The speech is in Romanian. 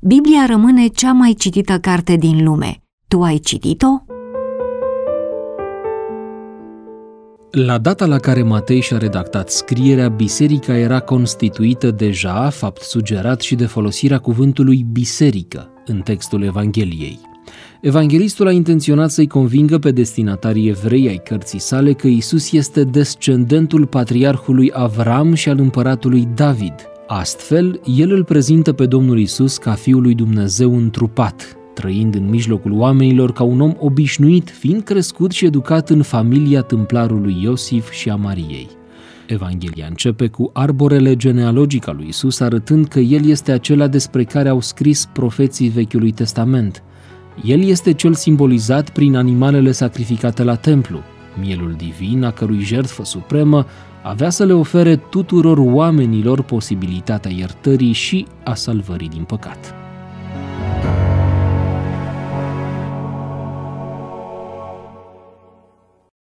Biblia rămâne cea mai citită carte din lume. Tu ai citit-o? La data la care Matei și-a redactat scrierea, biserica era constituită deja, fapt sugerat și de folosirea cuvântului biserică în textul Evangheliei. Evanghelistul a intenționat să-i convingă pe destinatarii evrei ai cărții sale că Iisus este descendentul patriarhului Avram și al împăratului David. Astfel, el îl prezintă pe Domnul Iisus ca Fiul lui Dumnezeu întrupat, trăind în mijlocul oamenilor ca un om obișnuit, fiind crescut și educat în familia tâmplarului Iosif și a Mariei. Evanghelia începe cu arborele genealogic al lui Iisus, arătând că el este acela despre care au scris profeții Vechiului Testament. El este cel simbolizat prin animalele sacrificate la templu. Mielul divin, a cărui jertfă supremă avea să le ofere tuturor oamenilor posibilitatea iertării și a salvării din păcat.